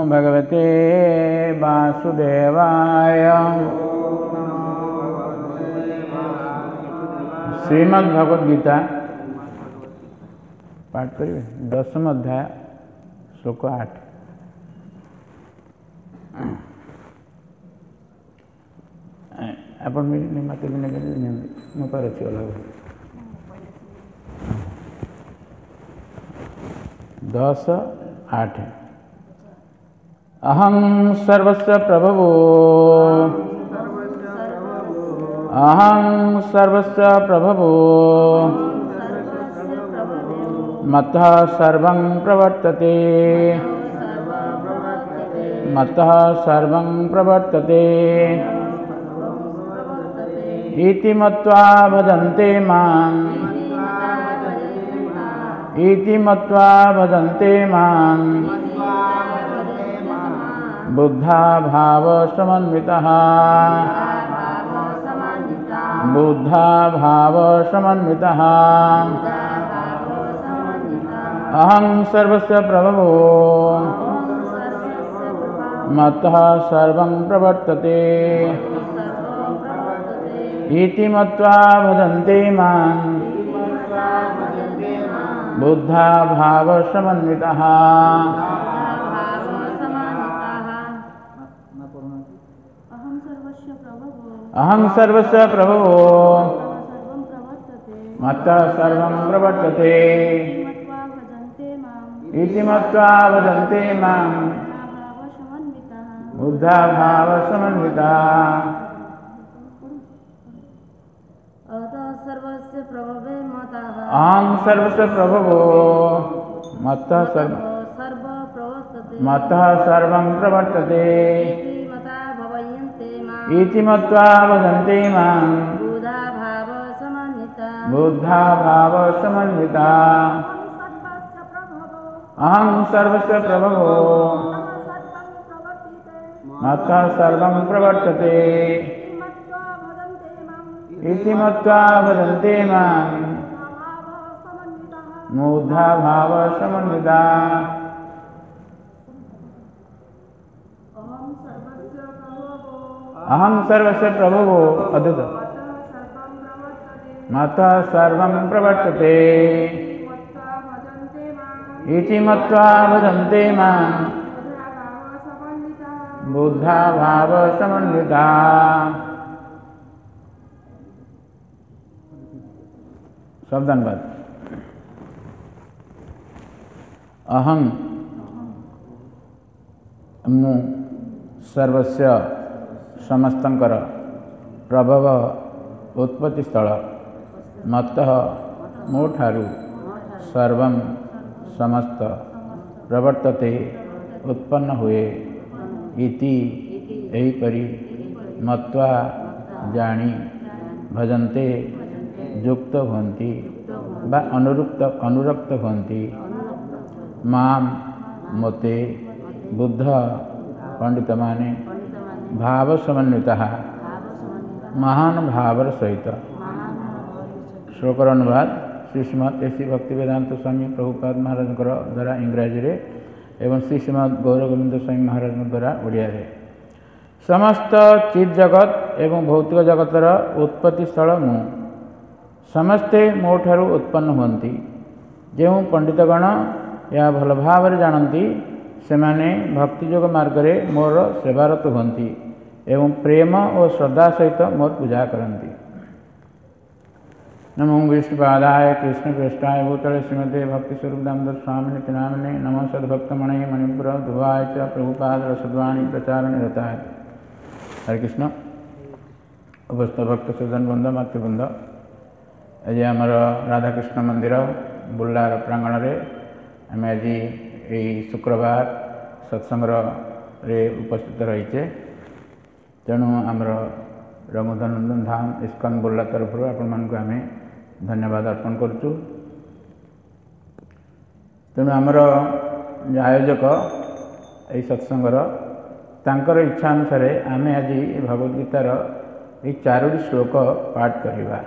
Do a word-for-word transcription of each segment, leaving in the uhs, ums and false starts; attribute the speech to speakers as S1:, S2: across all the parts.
S1: भगवते वासुदेवाय। श्रीमद् भगवद गीता पाठ करिए दशम अध्याय श्लोक आठ। आपण मत मो पार अच्छी अलग दस आठ। अहं सर्वस्य प्रभवो अहं सर्वस्य प्रभवो मत्तः सर्वं प्रवर्तते मत्तः सर्वं प्रवर्तते इति मत्वा भजन्ते माम् इति मत्वा भजन्ते माम् बुद्धा भाव समन्वितः बुद्धा भाव समन्वितः। अहं सर्वस्य प्रभवो मत्तः सर्वं प्रवर्तते इति मत्वा भजन्ते माम् बुद्धा भाव समन्वितः। अहं सर्वस्य प्रभवो मत्तः सर्वं प्रवर्तते इति मत्वा भजन्ते माम् बुद्धा भाव समन्विता। अहं सर्वस्य प्रभवो मत्तः सर्वं मत्तः सर्वं प्रवर्तते इति मत्वा भजन्ते माम् बुद्धा भाव समन्विता। अहं सर्वस्य प्रभवो मत्तः सर्वं प्रवर्तते इति मत्वा भजन्ते माम् बुद्धा भाव समन्विता। अहं सर्वस्य प्रभवो अद्भुत मत्तः सर्वं प्रवर्तते इति मत्वा भजन्ते माम् बुद्धा भाव समन्विता। शब्दानुवाद। अहं मु सर्वस्य समस्तंकर प्रभव उत्पत्ति स्थल मत्तः मोठारु सर्वं समस्त प्रवर्तते उत्पन्न हुए इति एहिपरि मत्वा जानी भजन्ते युक्त भवन्ति बा अनुरुक्त अनुरक्त भवन्ति माम मते बुद्ध पंडित माने भाव समन्वितः महान भावर सहित। श्लोकर अनुवाद श्री श्रीमद एसी भक्ति वेदांत स्वामी प्रभुपाद महाराज द्वारा इंग्राजी रे एवं श्री श्रीमद गौरगोविंद स्वामी महाराज द्वारा ओडिया रे। समस्त चित जगत एवं भौतिक जगतर उत्पत्ति स्थल मु समस्ते मो ठारू उत्पन्न हुअन्ति। जो पंडितगण या भल भाव जानती सेमाने भक्ति योग मार्ग रे मोर सेवारत हुअन्ति एवं प्रेम और श्रद्धा सहित मोर पूजा करती। नमो विष्णुपादाय कृष्ण प्रेष्ठाय भूतले श्रीमते भक्ति स्वरूप दामोदर स्वामी नित्य नामने नमो सद्भक्तमणे मणिपुर ध्रुवाय च प्रभुपाद रसद्वाणी प्रचार निरताय। हरे कृष्ण। उपस्थ भक्त सज्जन बंद मातृबंद आज आमर राधाकृष्ण मंदिर बुल्लार प्रांगण रे आम आज यही शुक्रवार सत्संग रे उपस्थित रहीचे। तेणु आमर रघुधनंदन धाम इस्कन बुल्ला तरफ आपण मानक आम धन्यवाद अर्पण करुचु। तेणु आमर आयोजक यही सत्संगर तांकर इच्छा अनुसार आम आज भगवद्गीतार ये चारोटी श्लोक पाठ करवा।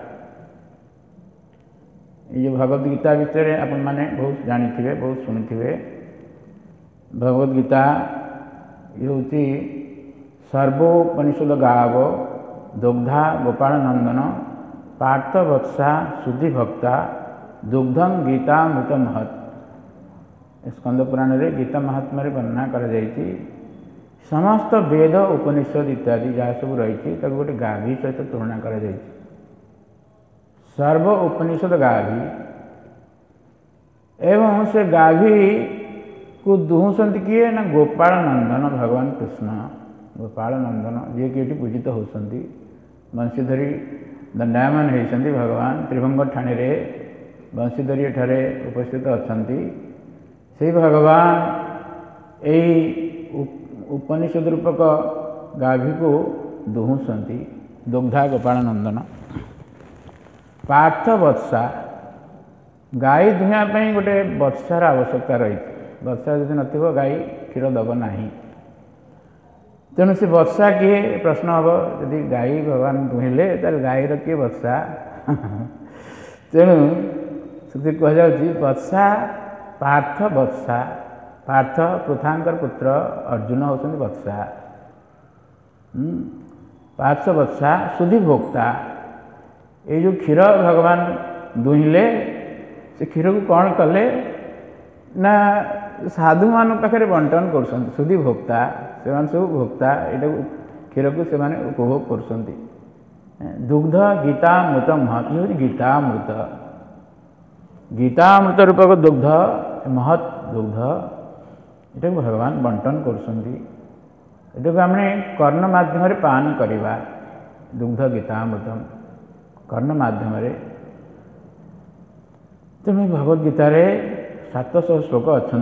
S1: ये भगवद्गीता विषय आपण मैंने बहुत जानी बहुत शुणी। भगवद्गीता ये हूँ सर्वोपनिषद गाव दुग्धा गोपाल नंदन पार्थ वत्सा सुधि भक्ता दुग्धम गीता मृत महत। स्कंद पुराण रे गीता महात्मा वर्णना कर समस्त वेद उपनिषद इत्यादि जहाँ सब रही गोटे गाभी सहित तुलना कर सर्व उपनिषद गाभी एवं से गाभी को दुहुंसती किए ना गोपाल नंदन भगवान कृष्ण गोपाल नंदन जी कि पूजित होती बंशीधरी दंडायमान होती भगवान त्रिभंग ठाणे रे बंशीधरी एठारे उपस्थित अच्छा से भगवान यही उपनिषद रूपक गाभी को दुहुंसती दुग्धा गोपाल नंदन पार्थ वत्सा गाई दुहापी गोटे वर्षार आवश्यकता रही वर्षा जदि नथिबो गाई क्षीर दब नहीं तेणु से वर्षा किए प्रश्न हम यदि गाई भगवान दुहिले ताल गाईर किए वर्षा तेणु से कह वर्षा पार्थ वर्षा पार्थ पृथांकर पुत्र अर्जुन होती वर्षा पार्थ वर्षा सुधि भोक्ता ये जो क्षीर भगवान दुहिले से क्षीर को कौन कले ना साधु मान पाखे बंटन कर सुधि भोक्ता से सब भोक्ता यहाँ क्षीर को से उपभोग कर दुग्ध गीतामृत महत ये हूँ गीतामृत गीतामृत रूपक दुग्ध महत दुग्ध यहाँ भगवान बंटन कर आम कर्ण मध्यम पान करवा दुग्ध गीतामृतम कर्ण मध्यम तेणु भगवद्गीता सातश श्लोक अच्छा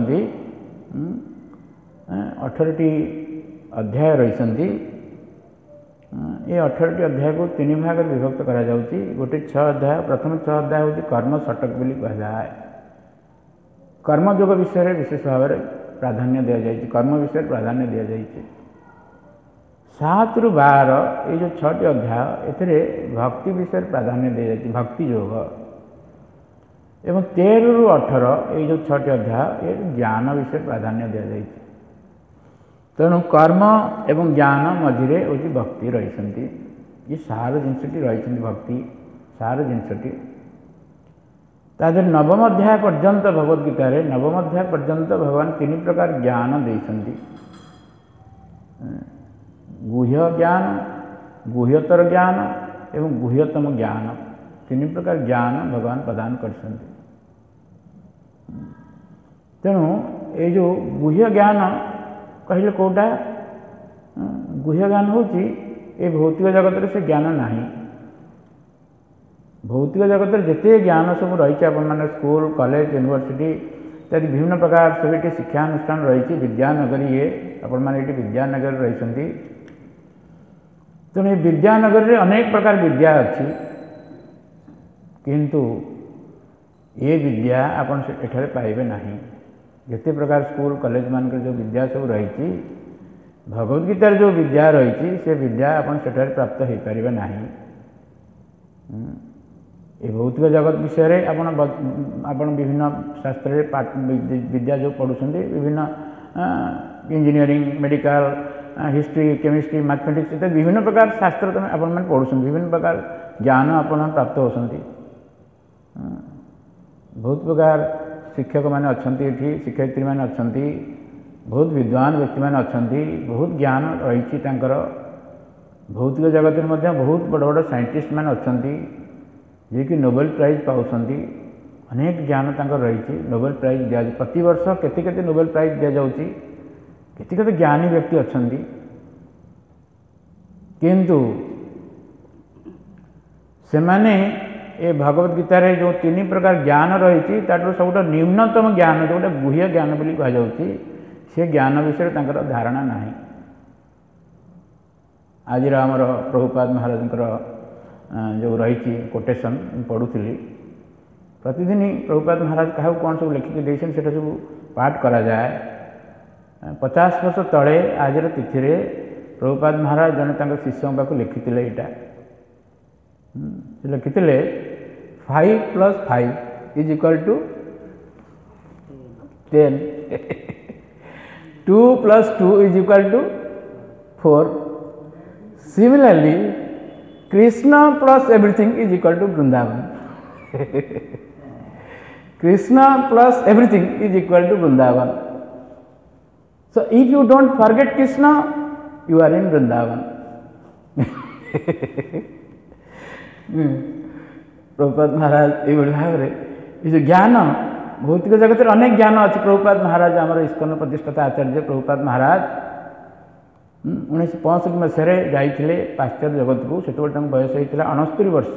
S1: अठरटी अध्याय रही ये अठरटी अध्याय को तीन भाग विभक्त करा जाउची गोटे छह अध्याय प्रथम छह अध्याय हूँ कर्म षटक बोली कहुए कर्मयोग विषय में विशेष भाव में प्राधान्य दि जाए कर्म विषय प्राधान्य दि जाए सात रु बार ये जो छटी अध्याय ए भक्ति विषय प्राधान्य दि जाए भक्ति योग एवं तेरह रु अठर ये जो छटी अध्याय ये ज्ञान विषय प्राधान्य दि जाए तेणु कर्म एवं ज्ञान मझे हूँ भक्ति रही ये सार जिनसटी रही भक्ति सार जिनसटी तादर नवम अध्याय पर्यंत भगवद्गीता नवम अध्याय पर्यंत भगवान तीन प्रकार ज्ञान देते गुह्य ज्ञान गुह्यतर ज्ञान एवं गुह्यतम ज्ञान तीन प्रकार ज्ञान भगवान प्रदान कर तेणु ये जो गुह्य ज्ञान कहले कौटा गुह्य ज्ञान हूँ ये भौतिक जगत से ज्ञान नहीं भौतिक जगत जिते ज्ञान सब रही स्कूल कॉलेज यूनिवर्सिटी इत्यादि विभिन्न प्रकार सब ये शिक्षानुष्ठान रही विद्यानगरी ये आपण मैंने विद्यानगर रही तेणु विद्यानगर में अनेक प्रकार विद्या अच्छी किंतु ये विद्या आपन एठारे पाइबे नहीं जिते प्रकार स्कूल कॉलेज मान जो विद्या सब रही भगवद्गीतार जो विद्या रही से विद्या आपन सेठारे प्राप्त हो पारे नहीं ये भौतिक जगत विषय आपन आपन विभिन्न शास्त्र विद्या जो पढ़ुं विभिन्न engineering medical history chemistry mathematics इत्यादि विभिन्न प्रकार शास्त्र तुम आपण मैंने पढ़ुं विभिन्न प्रकार ज्ञान आपण प्राप्त होती बहुत प्रकार शिक्षक मैंने अच्छा ये शिक्षयित्री मैंने अच्छा बहुत विद्वान व्यक्ति मैंने अच्छा बहुत ज्ञान रही भौतिक जगत में बहुत बड़ बड़ साइंटिस्ट मैंने अच्छा जी कि नोबेल प्राइज पाँच अनेक ज्ञान रही नोबेल प्राइज दि जाए प्रति वर्ष केते केते नोबेल प्राइज दि जाऊँगी केते केते ज्ञानी व्यक्ति अच्छा किंतु से माने ये भगवद्गीतार जो तीन प्रकार ज्ञान रही सब न्यूनतम ज्ञान जोटा गुह्य ज्ञान बोली कहुच्छी से ज्ञान विषय धारणा नहीं आज आमर प्रभुपाद महाराज जो रही कोटेशन पढ़ुली प्रतिदिन प्रभुपाद महाराज क्या कौन सब लिखिक देते सब पाठ करा जाए पचास वर्ष तले आज तिथि प्रभुपाद महाराज जड़े शिष्यों पाक लिखी यहाँ लिखी five plus five is equal to ten two plus two is equal to four. Similarly, Krishna plus everything is equal to Vrindavan. Krishna plus everything is equal to Vrindavan. So if you don't forget Krishna, you are in Vrindavan. Prabhupada Maharaj ये भाव में ये ज्ञान भौतिक जगत अनेक ज्ञान अच्छी प्रभुपाद महाराज आमर इस्कन प्रतिष्ठाता आचार्य प्रभुपाद महाराज उन्नीस पैंसठ मसीह जाइए पाश्चात्य जगत को से बयस होता अणस्तरी वर्ष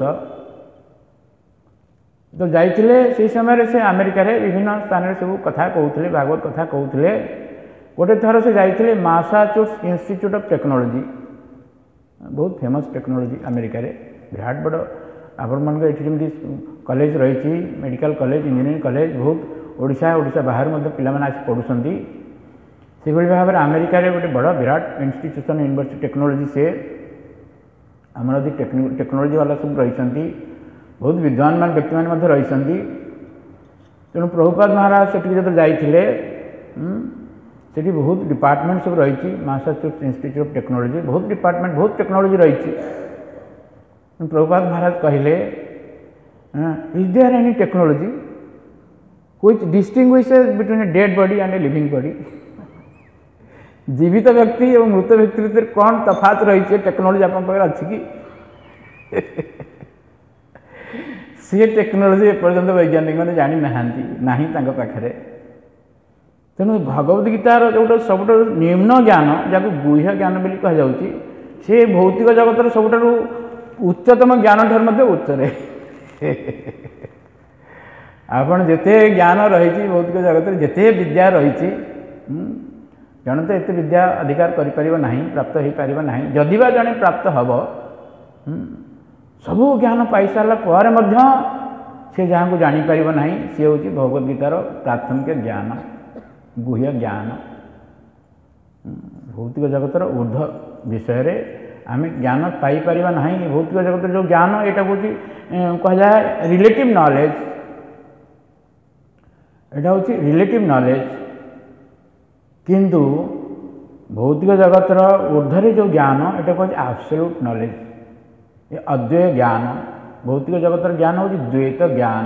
S1: तो जाइए से समय से अमेरिका विभिन्न स्थान सब कथा कहते भागवत कथा कहते गोटे थर से जाइए मासाचुट्स इंस्टीट्यूट ऑफ टेक्नोलॉजी बहुत फेमस टेक्नोलॉजी अमेरिका विराट बड़ आपण मान ये कॉलेज रही मेडिकल कॉलेज इंजीनियरिंग कॉलेज बहुत ओडिशा ओडिशा बाहर पिला आसी पढ़ुंट से भाव में अमेरिका गोटे बड़ विराट इंस्टीट्यूशन यूनिवर्सिटी टेक्नोलॉजी से आमर यदि टेक्नोलॉजी वाला सब रही बहुत विद्वान मान व्यक्ति मैंने रही तेणु प्रभुपाद महाराज से जो जाइए सेठी बहुत डिपार्टमेंट सब रही मासाचुट्स इंस्टीट्यूट ऑफ टेक्नोलॉजी बहुत डिपार्टमेंट बहुत टेक्नोलॉजी रही प्रभुपाद महाराज कहले is there any technology which distinguishes between a dead body and a living body जीवित व्यक्ति और मृत व्यक्ति भीतर कौन तफात रही है टेक्नोलॉजी आप अच्छी कि सी टेक्नोलॉजी एपर्यंत वैज्ञानिक मैंने जानी ना पाखे तेणु भगवद गीतार जो सब निम्न ज्ञान जहाँ गुह्य ज्ञान बोली कहुच्छी से भौतिक जगतर सबुठ उच्चतम ज्ञान ठार उच्चरे आपण जिते ज्ञान रही भौतिक जगत जिते विद्या रही जन तो एत विद्या अधिकार करें प्राप्त हो पार ना जदि बा जड़े प्राप्त हम सबू ज्ञान पाई सारा से जहाँ को जापर ना सी हूँ भगवद गीतार प्राथमिक ज्ञान गुह्य ज्ञान भौतिक जगतर ऊर्ध विषय आम ज्ञान पाइपर ना भौतिक जगत जो ज्ञान यहाँ हूँ कह जाए रिलेटिव नॉलेज यहाँ हूँ रिलेटिव नॉलेज किंतु भौतिक जगतर ऊर्धरे जो ज्ञान यहाँ कह एब्सोल्यूट नॉलेज ये अद्वैत ज्ञान भौतिक जगतर ज्ञान हूँ द्वैत ज्ञान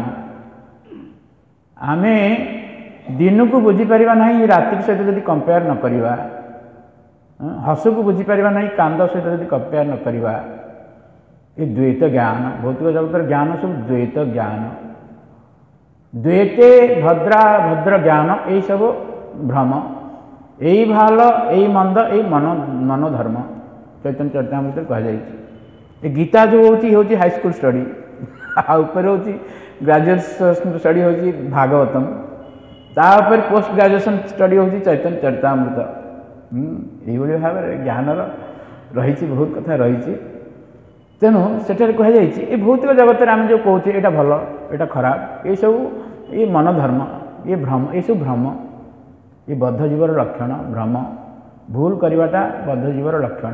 S1: आम दिन को बुझीपर ना राति सहित जब कंपेयर न करवा हस को बुझीपर ना कांद सहित जब कंपेयर न करवा ये द्वैत ज्ञान भौतिक जगतर ज्ञान सब द्वैत ज्ञान द्वैते भद्रा भद्र ज्ञान यही सब भ्रम यही भाल यही मंद यही मन मनोधर्म चैतन्य चरितामृत कहुई गीता जो हूँ हाईस्कूल स्टडी आपर हूँ ग्रेजुएट स्टडी हूँ भागवतम तापर पोस्ट ग्रेजुएशन स्टडी हूँ चैतन्य चरितामृत ये भाव में ज्ञान रही बहुत कथा रही तेणु सेठार कहुई भौतिक जगत आम जो कहे यहाँ भल यहाँ खराब ये सब ये मनोधर्म ये भ्रम ये सब भ्रम ये बद्ध जीवर लक्षण भ्रम भूल करवाटा बद्ध जीवर लक्षण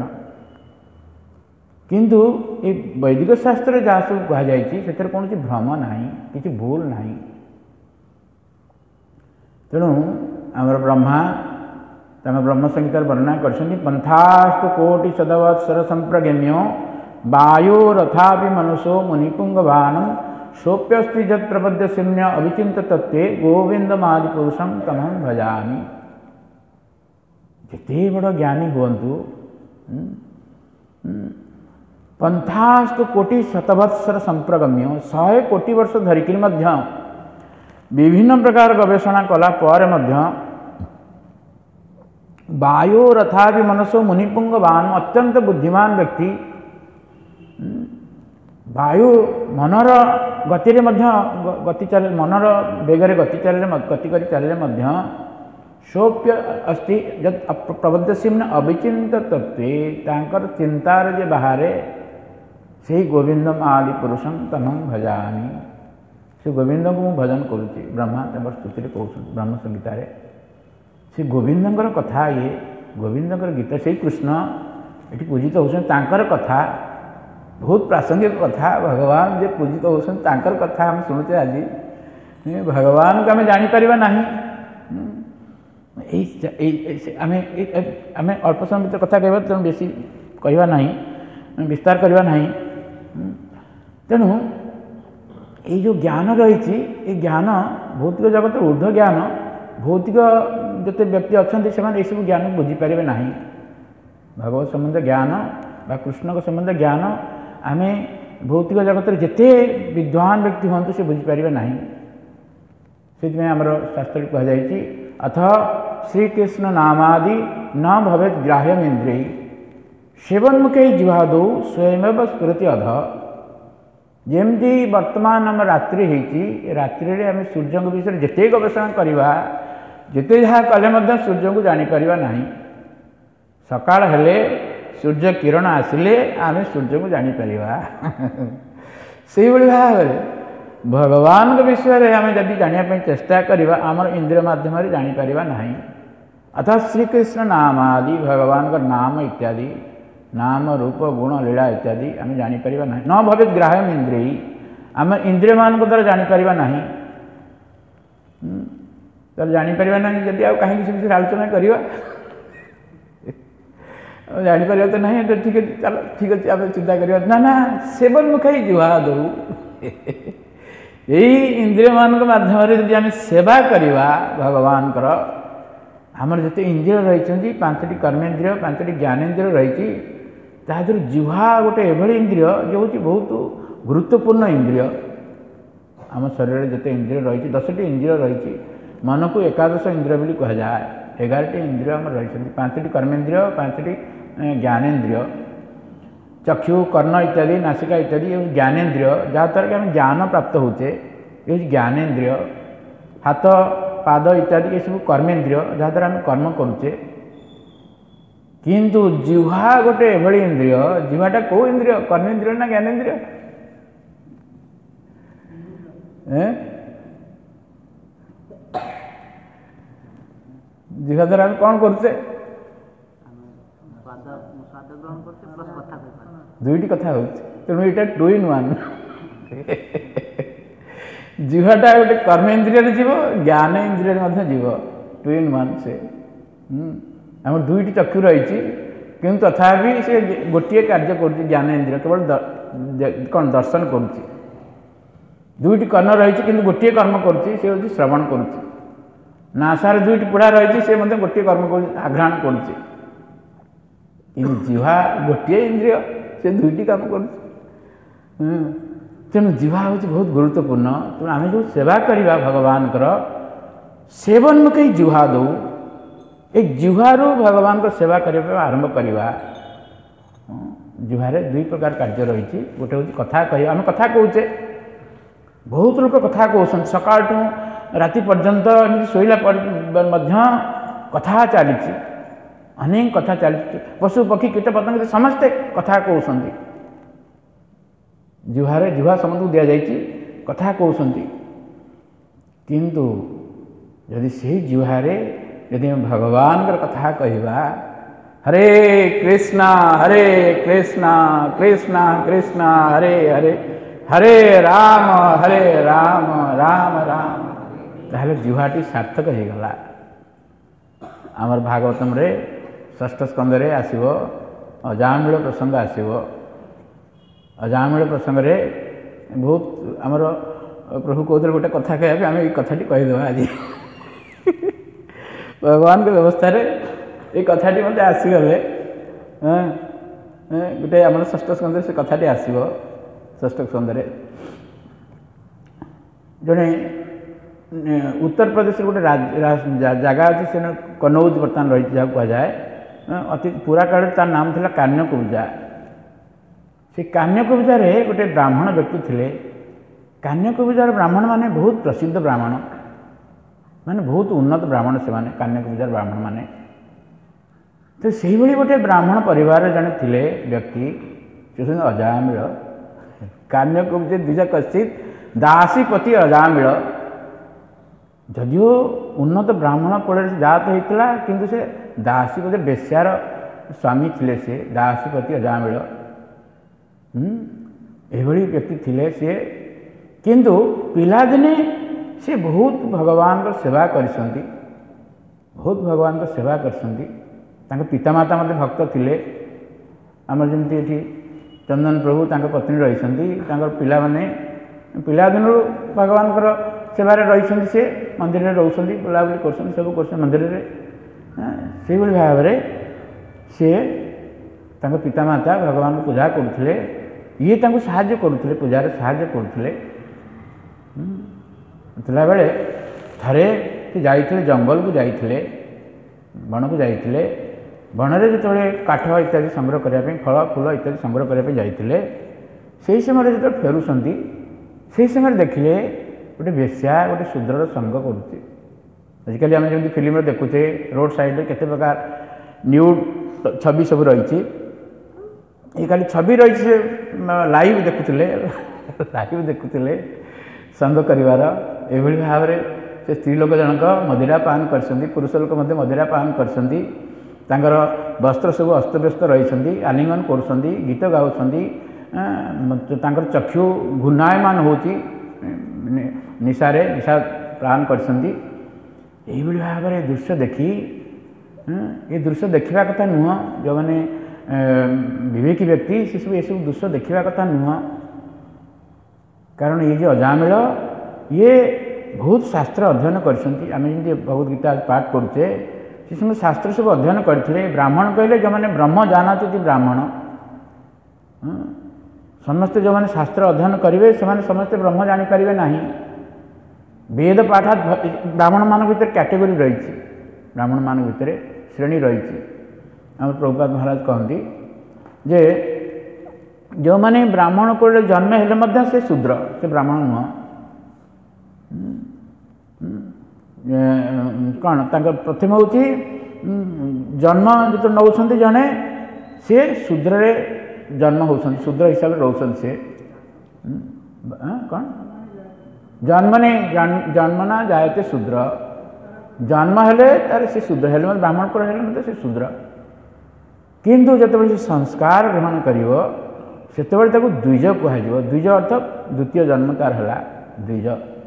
S1: किंतु ये वैदिक शास्त्र जहाँ सब कहुई कौन भ्रम ना कि भूल ना तेणु आमर ब्रह्मा तम ब्रह्म संहितार वर्णना कर पंथास्तु कोटि सदवत्सर संप्रगम्यो वायोरथा मनुषो मुनिपुंगवानम सोप्यस्ति जत् प्रपद्य शून्य अविचिंत तत्वे गोविंदमादिपुरुषं तमहं भजामि जिते बड़ ज्ञानी हुंतु पंथास्तु कोटि शतवत्सर संप्रगम्य शहे कोटि वर्ष धरिकी विभिन्न प्रकार गवेषणा कला पर वायोरथा मनुष्य मुनिपुंगवान अत्यंत बुद्धिमान व्यक्ति वायु मनर गति गति चल मनर बेगर गति चल गति कर चलिए सोप्य अस्ति जब प्रबद्धसिम्न अविचिंत तत्व चिंतार जे बाहर से गोविंदम आदि पुरुषं तमं भजामि से गोविंद को मुझे भजन करुच्ची ब्रह्मा स्तुति कौन ब्रह्म संहितार से गोविंदर कथा ये गोविंदर गीत से कृष्ण ये पूजित होकर कथा बहुत प्रासंगिक कथा भगवान जे पूजित होकर कथा हम शुणुचे आज भगवान को आम जापर ना आम आम अल्प समय भितर कथा कह तेणु बेसी कहवा ना विस्तार करवा ना तेणु ये जो ज्ञान रही ज्ञान भौतिक जगत ऊर्ध्व ज्ञान भौतिक जिते व्यक्ति अच्छा से सब ज्ञान बुझीपारे ना भगवत संबंध ज्ञान बा कृष्ण संबंध ज्ञान आम भौतिक जगत जिते विद्वान व्यक्ति हूँ से बुझीपारे ना से आमर शास्त्र कहुई अथ श्रीकृष्ण नामादि न भवेत ग्राह्यम इंद्रिय सेवन्मुखे जिहादौ स्वयं स्फुरति अध जमती वर्तमान आम रात्रि होती रात्रि आम सूर्य विषय जिते गवेषणा करवा जिते जहाँ कले सूर्य को जापर ना सकाळ हेले सूर्य किरण आसिले आम सूर्य को जापर से भाव भगवान विषय आम जदि जानापी चेष्टा करवा आमर इंद्रिय मध्यम जापर ना अर्थात श्रीकृष्ण नामादि भगवान का नाम इत्यादि नाम रूप गुण लीला इत्यादि आम जापर ना न भवेत ग्राह्यम इंद्रिय आम इंद्रिय मान द्वारा जापर ना तो जापर ना जदि आउ कहीं विषय आलोचना करवा जापर तो ना तो ठीक है चलो ठीक अच्छे आप चिंता करवा ना ना सेवन मुखे जुहा दौ यही इंद्रिय मान मध्यम यदि आम सेवा करवा भगवान आमर जिते इंद्रिय रही पांचटी कर्मेन्द्रिय पांचटी ज्ञानेन्द्रिय रही तादर जिह्वा गोटे एभली इंद्रिय जो हूँ बहुत गुरुत्वपूर्ण इंद्रिय आम शरीर जिते इंद्रिय रही दसटी इंद्रिय रही मन को एकादश इंद्रिय भी कहुए एगारटी इंद्रिय आम रही पांचटी कर्मेन्द्रिय पांचटी ज्ञानेन्द्रिय चक्षु कर्ण इत्यादि नासिका इत्यादि ये ज्ञानेन्द्रिय जहाँद्वारा कि आम ज्ञान प्राप्त होचे ये ज्ञानेन्द्रिय हाथ पाद इत्यादि ये सब कर्मेन्द्रिय जहाँद्वारा आम कर्म करुचे किंतु जिह्वा गोटे एभली इंद्रिय जिह्वाटा कौ इंद्रिय कर्मेन्द्रिय ना ज्ञानेन्द्रिय जिह्वा द्वारा आम कौन करुचे दुईटी कथा हो तेणु यहाँ टू इन वन जिह्वाटा गोटे कर्मेन्द्रिय जीव ज्ञान इंद्रिय जीव टू इन वन से आम दुईटी चक्षु रही कि तथापि से गोटे कार्य कर ज्ञान इंद्रिय केवल कौन दर्शन करुच्ची दुईटी कर्ण रही कि गोटे कर्म करुच्ची से हूँ श्रवण करुच्ची नासार दुईटी पुड़ा रही से गोटे कर्म कर आघ्राण करुच्ची जिह्वा गोटे इंद्रिय से दुईटी काम कर तेणु जिह्वा हूँ बहुत गुरुत्वपूर्ण तेणु आम जो सेवा करवा भगवान सेवन्मुखे जिह्वा दौ ये जिह्वारू भगवान को सेवा करने आरंभ करवा जिह्वारे दुई प्रकार कार्य रही गोटे हूँ कथा कह आम कथा कहे बहुत लोग कथा कहते सकाल राति पर्यंत एमती शोला कथा चली अनेक कथा चली पशु पक्षी कीट पतंग समस्ते कथा कहते जिह्वारे जिह्वा समस्त दि जाए कथा कहते किंतु यदि से जिह्वारे यदि भगवान कथा कहवा हरे कृष्णा हरे कृष्णा कृष्णा कृष्णा हरे हरे हरे राम हरे राम राम राम ताहले जिह्वाटी सार्थक हो गला आमर भागवतम रे षष्ठ स्कंद रे आसीबो अजामिल प्रसंग आसीबो अजामिल प्रसंग रे बहुत आमर प्रभु कहते गोटे कथा कहबे आम कथाटी कहीदेवा आज भगवान के व्यवस्था रे ये कथाटी मत आसीगले गोटे आम षष्ठ स्कंद से कथाटी आसीबो षष्ठ स्कंद रे जड़े उत्तर प्रदेश गोटे जगह अच्छी से कनौज बर्तमान रही जहाँ कहुए अति पुरा काल तार नाम था कान्यकुब्जा से कान्यकुब्जा रे गोटे ब्राह्मण व्यक्ति थे कान्यकुब्जार ब्राह्मण माने बहुत प्रसिद्ध ब्राह्मण माने बहुत उन्नत ब्राह्मण से माने कान्यकुब्जार ब्राह्मण माने तो से गोटे ब्राह्मण परिवार जड़े थे व्यक्ति से अजामिल कान्यकुब्जे द्विज कश्चित दासीपति अजामिल जदिओ उन्नत ब्राह्मण कोड़े जात होता किंतु से दासीपति बेश्यार स्वामी थे से दासीपति अजामिल एभली व्यक्ति थे सी किंतु पिलादिने से बहुत भगवान को सेवा करिसंती बहुत भगवान को सेवा कर पितामाता मत भक्त थिले आमर जमी ये चंदन प्रभु तांका पत्नी रही पिला माने पिला दिन भगवान सेवार रही से मंदिर में रोच बुलाबुली कर सब कर मंदिर से भाव में सी पितामाता भगवान को पूजा करुले ये साहाय्य करुले पूजार साहाय्य करुले बेले थरे जाइए जंगल को जाइए बन को जाइए बन में जो काठ इत्यादि संग्रह करने फल फूल इत्यादि संग्रह करने जाइए से समय जो फेरुंट से समय देखिले गोटे बेश्या गोटे शूद्र संग करुच्चे आजिकल आम जमी फिल्म देखुचे रोड साइड में केते प्रकार न्यूड छवि सब रही ये खाली छवि रही लाइव देखुले लाइव देखुले संग करिवार एभली भाव में से स्त्री लोक जनक मदिरा पान कर पुरुष लोक मदिरा पान कर वस्त्र सब अस्तव्यस्त रही आलिंगन कर गीत गाँव चक्षु घूर्णायमान होची निशारे निशा पान कर भाव में दृश्य देखी ये दृश्य देखा कथा नुह जो मैंने विवेकी व्यक्ति से सब ये सब दृश्य देखा कथा नुह कारण ये जो अजामिल ये बहुत शास्त्र अध्ययन करमी भगवद गीता पाठ करुचे से समय शास्त्र सब अध्ययन करते ब्राह्मण कहले जो मैंने ब्रह्म जानती ब्राह्मण समस्ते जो मैंने शास्त्र अध्ययन करेंगे से समस्ते ब्रह्म जानीपर ना वेद पाठ ब्राह्मण मान भर कैटेगोरी रही ब्राह्मण मान भर श्रेणी रही आम प्रभुपाद महाराज कहती जे जो मैंने ब्राह्मण को जन्म हेले से शूद्र से ब्राह्मण नुह कौन प्रथम हूँ जन्म जो नौ जड़े सी शूद्र जन्म हो शूद्र हिसाब से रोच से कौन जन्मने जन्मना जायते शूद्र जन्म हेले तार से शूद्र हेले ब्राह्मण को हेले से शूद्र किंतु जो से संस्कार ग्रहण कर द्विज कह द्विज अर्थ द्वितीय जन्म तार है द्विज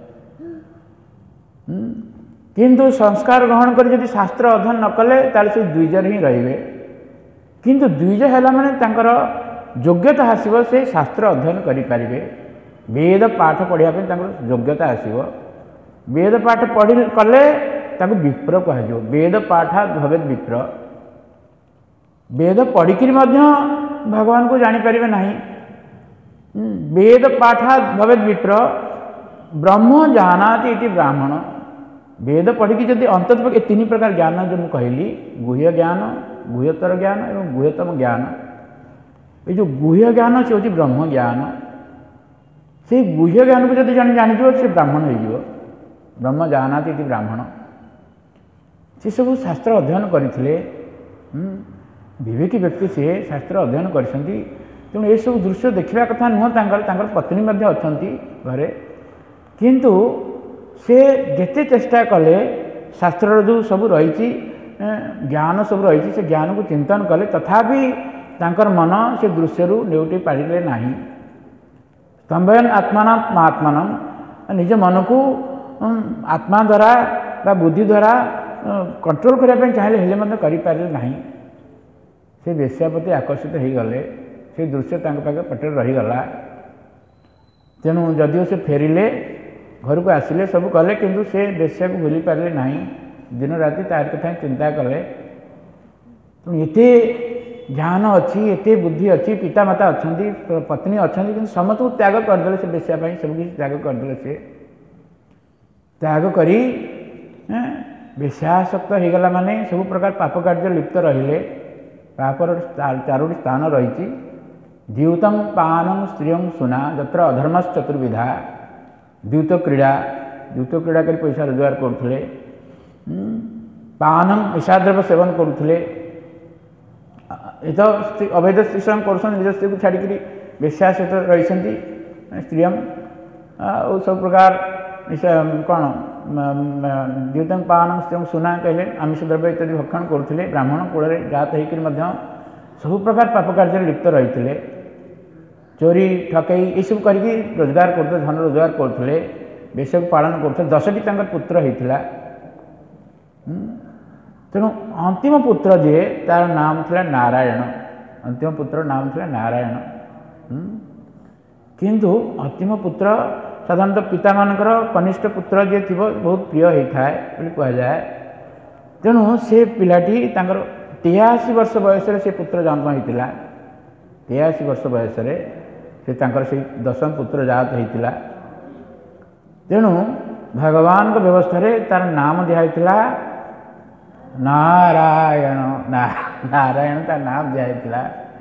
S1: किंतु संस्कार ग्रहण कर जब शास्त्र अध्ययन न कले तार से द्विज ही रे किंतु द्विज है माने योग्यता आसव से शास्त्र अध्ययन करें वेद पाठ पढ़ाई योग्यता आसव वेद पाठ पढ़ी कले विप्र कह वेद पाठा भवेद विप्र वेद पढ़िक भगवान को जापर ना वेद पाठा भवेद विप्र ब्रह्म जानाति इति ब्राह्मण वेद पढ़िकी जब अंतत तीन प्रकार ज्ञान जो मुझे कहली गुह्य ज्ञान गुह्यतर ज्ञान और गुह्यतम ज्ञान ये जो गुह्य ज्ञान से हूँ ब्रह्म ज्ञान से गुह्य ज्ञान को जब जान जान से ब्राह्मण हो ब्रह्म जानाति इति ब्राह्मण से सब शास्त्र अध्ययन करते विवेकी व्यक्ति से शास्त्र अध्ययन कर तेणु ये सब दृश्य देखा कथा नुह पत्नी अच्छा घरे किंतु से जिते चेष्टा कले शास्त्र जो सब रही ज्ञान सब रही से ज्ञान को चिंतन कले तथापि तांकर मन से दृश्य लेउटी पारे ना स्तंभयन आत्मान महात्मान निज मन को आत्मा द्वारा बा बुद्धि द्वारा कंट्रोल करने चाहिए हेले करें ना से वेश्यापति आकर्षित हो गले से दृश्य पाखे पटे रहीगला तेणु जदिव से फेरिले घर को आसिले सब कले किंतु से वेश्या को भूली पारे ना दिन राति तार कथा चिंता कले तो ये ज्ञान अच्छी एत बुद्धि अच्छी पिता माता अच्छा पत्नी अच्छा कि समस्त को त्याग करदे से वेश्या सब किसी त्याग करदे से त्याग करी वेश्यासक्त हो गला माने सब प्रकार पाप कार्य लिप्त रहिले पापर चारोटी स्थान रही द्यूतं पानं स्त्रियं सुना जत्र अधर्मस् चतुर्विधा द्यूत क्रीड़ा द्यूत क्रीड़ा कर पैसा रोजगार करते पानं निशाद्रव्य सेवन करते ये तो अवैध स्त्री सेवन कर निज स्त्री को छाड़ी वेश्या सहित रही स्त्रियम और सब प्रकार कौन द्यूतं पानं स्त्रियं सुना कहले आमिष द्रव्य इत्यादि भक्षण करते ब्राह्मण कूल जात होकर सब प्रकार पाप कार्य लिप्त रही चोरी ठकई ये सब करके रोजगार करते धन रोजगार करते वेश्या को पालन करते दसटी पुत्र होता तेणु अंतिम पुत्र जी तार नाम था नारायण। अंतिम पुत्र नाम था नारायण। किंतु अंतिम पुत्र साधारणतः पिता मानकर कनिष्ठ पुत्र जी थी बहुत प्रिय होता है कहुए। तेणु से पिलाटी तांकर तेयासी वर्ष बयस से पुत्र जन्म होता। तेयासी वर्ष बयस से तांकर से दशम पुत्र जात होता। तेणु भगवान को व्यवस्था रे तार नाम दिया नारायण। ना नारायण तार नाम दिया।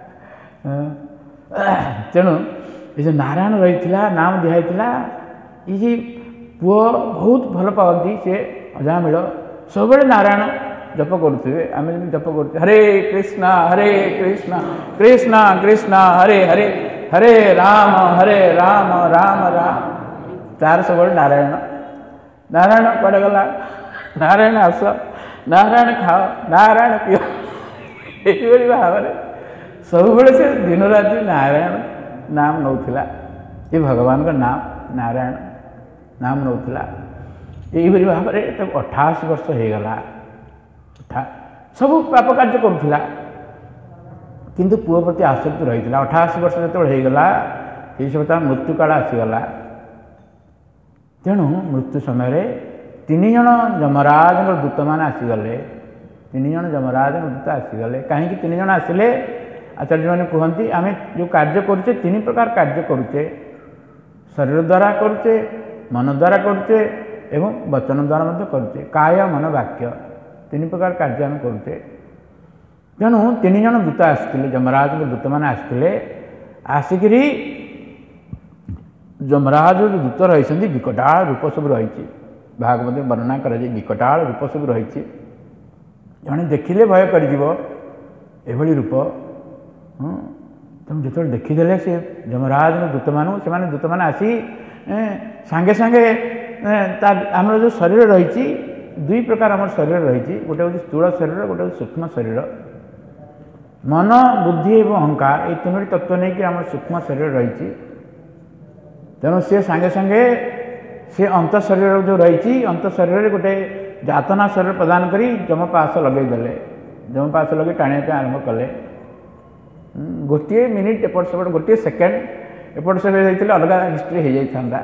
S1: तेणु ये जो नारायण रही नाम दिया ये पुओ बहुत भल पाती से अजामिल सब नारायण जप करुवे। आम जप कर हरे कृष्ण हरे कृष्ण कृष्ण कृष्ण हरे हरे हरे राम हरे राम राम राम तार सब नारायण नारायण कड़े गला नारायण आस नारायण खाओ नारायण पिओ ये भाव में सब से दिन राति नारायण नाम नौला। ये भगवान का नाम नारायण नाम नौला। यही भाव में अठाशी वर्ष हो गला सब पाप कार्य करुला किंतु पुओ प्रति आसक्ति रही है। अठाशी वर्ष जो होगा ये सब तार मृत्यु काल आसीगला। तेणु मृत्यु समय तीन जन यमराज दूत मैंने आसीगले। तीन जन यमराज दूत आसीगले कहीं तीन जन आसिले आचार्य मैंने कहते आम जो कार्य करुचे तीन प्रकार कार्य करुचे शरीर द्वारा करुचे मन द्वारा करुचे एवं वचन द्वारा करुचे काय मन वाक्य तीन प्रकार कार्य आम करुचे। तेणु तीन जन दूत आसते यमराज दूत मैंने आसते आसिकी यमराज जो दूत रही विकटाल रूप सब रही भागवत वर्णना कर विकटाल रूप सब रही जड़े देखिले भय कर रूप। तुम जो देखीदे से यमराज दूत मान से दूत मैंने आसी सांगे सांगे आम जो शरीर रही दुई प्रकार आम शरीर रही गोटे हूँ स्थूल शरीर गोटे हूँ सूक्ष्म शरीर। मन बुद्धि एवं अहंकार ये तीन तत्व नहीं कि आम सूक्ष्म शरीर रही। तेणु सी सांगे सांगे सी अंत शरीर जो रही अंत शरीर गोटे जातना शरीर प्रदान करी जमपास लगेदेले जमपास लगे टाणी आरंभ कले। गोटे मिनिट एपट सेपट गोटे सेकेंड एपट सेपट होते अलग हिस्ट्री हो जाता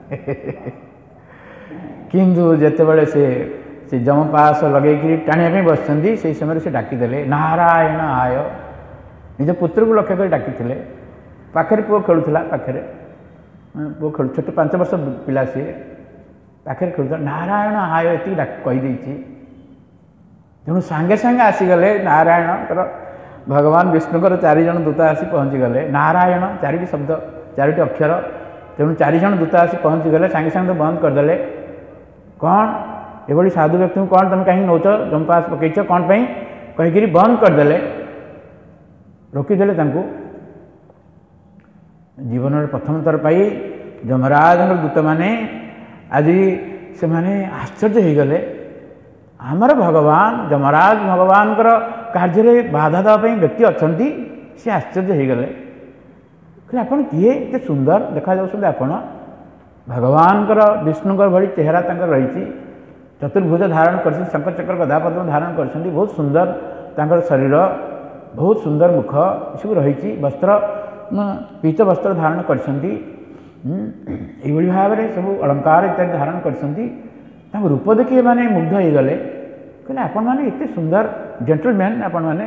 S1: किंतु जितेबाला से से जमपास लगे टाणी बस से समय से डाकीदे नारायण आय निज पुत्र को लक्ष्य कर डाकी पाखे पुओ खेलुला पाखे पुओ खेल छोट पांच वर्ष पिला सी पाखे खेलुला नारायण आय ये कहीदे। तेणु सांगे सांगे आसीगले नारायण भगवान विष्णुकर चार जन दूत आसी पहुँची गले नारायण चारोटी शब्द चारोटी अक्षर। तेणु चार जन दूत आसी पहुँची गले सांगे सांगे तो बंद करदे कौन ये साधु व्यक्ति को कौन तुम कहीं नौच जमपास पकईच कौन पर कहीकि बंद करदे रोकीदे। जीवन प्रथम थर पाई यमराज दूत मैंने आज से मैंने आश्चर्य हो गले आमर भगवान यमराज भगवान कार्य बाधा देवाई व्यक्ति अच्छा सी आश्चर्य हो गले कहले आपन किए एते सुंदर देखा जाउछन आपन भगवान विष्णुकर भली चेहरा तंकर रही चतुर्भुज धारण कर शंकर चक्र गदा पद्म धारण कर बहुत सुंदर तंकर शरीर बहुत सुंदर मुख सब रही वस्त्र पीत वस्त्र धारण कर भाव में सब अलंकार इत्यादि धारण कर रूप देखिए माने मुग्ध हो गले कहले आपण मैंने एत सुंदर जेंटलमैन आपण मैंने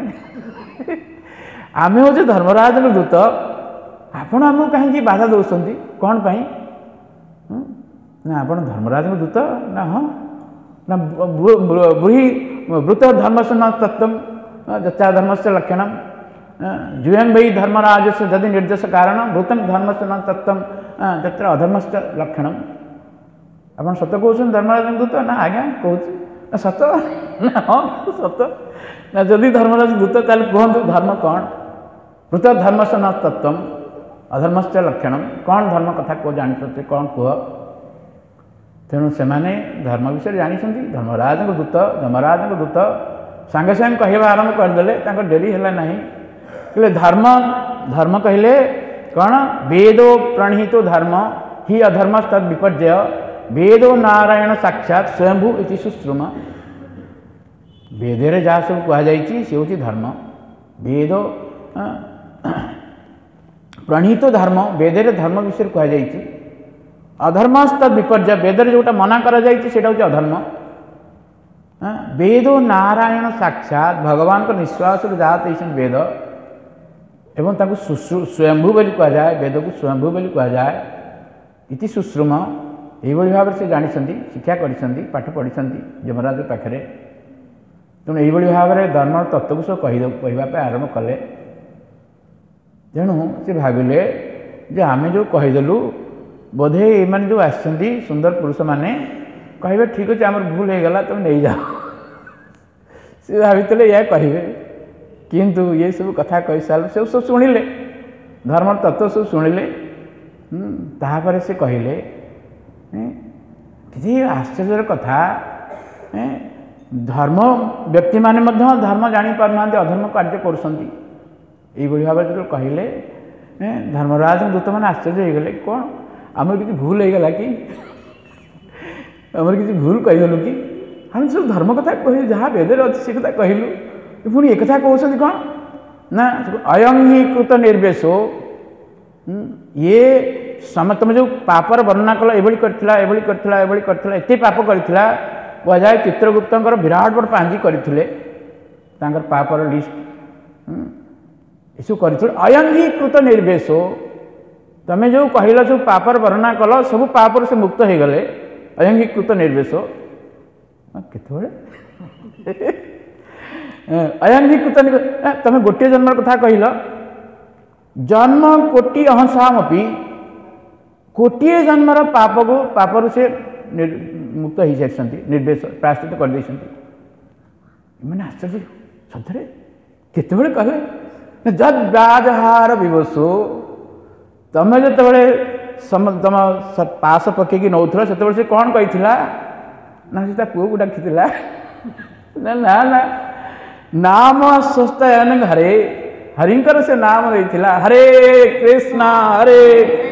S1: आम हूँ धर्मराज दूत आपण आमको कहीं बाधा दौरान कौन पाई ना आप धर्मराज दूत ना हाँ ना ब्रूहि वृत धर्म से न तत्व जत्या धर्म से लक्षण जुयन भाई धर्मराज से जदि निर्देश कारण वृतम धर्म से न तत्व जत्र अधर्म से लक्षण आप सत कहते धर्मराज दूत ना आज्ञा कहूँ सत ना हाँ सत ना जदि धर्मराज दूत ताल कहतु धर्म कौन वृत धर्म से न तत्व अधर्म से लक्षण कौन धर्म कथा कह जानी कौन कह। तेणु से धर्म विषय जानी धर्मराज दूत धर्मराज दूत सांगे सांगे कहवा आरंभ करदे डेरी है ना कहले धर्म धर्म कहले कौन वेदो प्रणीत धर्म ही अधर्म तद विपर्जय वेदो नारायण साक्षात स्वयंभू इति सुश्रुम वेदरे जहाँ सब कहुई सी हूँ धर्म वेद प्रणीत धर्म वेदरे धर्म विषय कहुई अधर्मस्तद विपर्य वेदरे जोटा मना करा सेटा हूँ अधर्म वेद नारायण साक्षात भगवान को निश्वास जात वेद एवं ताकू स्वयंभू बोली कहुए वेद को स्वयंभू बोली कहुए इति सुश्रुम यही भाव से जानी शिक्षा कर पाठ पढ़ी यमराज पाखे तेणु यही भाव में धर्म तत्व को सब कहवाप आरंभ कले तेणु से भाविले जे आम जो कहीदेलु बोधे ये जो आसछन्ति सुंदर पुरुष माने कहे ठीक अच्छे आम भूल हो गला तुम नहीं जाओ सी भाई या कहे किंतु ये सब कथा कही सारे सब सब शुणिले धर्म तत्व सब शुणिले तापर से कहले किसी आश्चर्य कथा धर्म व्यक्ति माने धर्म जानी पारना अधर्म कार्य कर भाव जो कहले धर्मराज दूत मैंने आश्चर्य हो गले कौन आम किसी भूल हो गला कि आम किसी भूल कहीदेलु कि हम सब धर्म कथा कह जहाँ वेदर अच्छे से कथा कहलु पुणी एक कहते कौन ना अयंगीकृत निर्वेशो ये सम तुम जो पापर वर्णना कल ये करथिला एभली करथिला एभली करथिला एते पाप करथिला कहुए चित्रगुप्त विराट बड़ पांजी करथिले तांकर पापर लिस्ट यू कर अयंगीकृत निर्वेशो तमें जो कहल सब पापर वर्णना कल सब पापर से मुक्त हो गले अयंगीकृत निर्वेशो केतबेले अयंगीकृत तमें गोटे जन्म कथा कहल जन्म कोटि अहंसामपि कोटे जन्मर पाप को पापर से मुक्त हो सारी निर्वेश प्रायश्चित कर मैंने आश्चर्य सतरे केतबेले कहले जद व्याजहार विवशो तमें जो तुम पास पकईकि नौल से से कौन कही ना से पुओ को डाकी ना ना ना नाम स्वस्थयन हरे हरिंकर से नाम नहीं हरे कृष्णा हरे